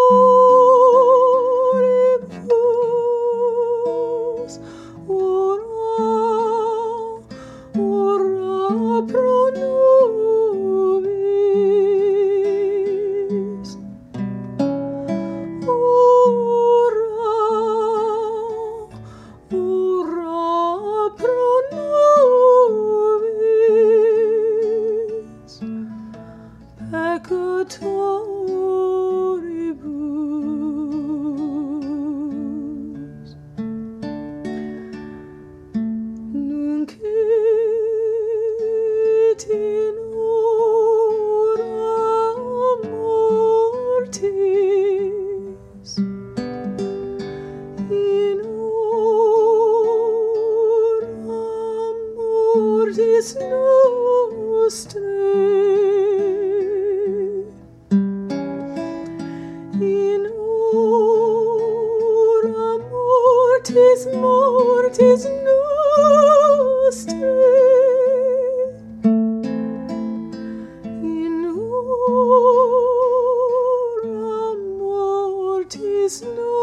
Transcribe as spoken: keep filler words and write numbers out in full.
ora, ora pro nobis, ora, ora pro nobis, peccatoribus. Nunc et in hora mortis, in hora mortis nostrae, in hora mortis mortis nostrae, in hora mortis nostrae.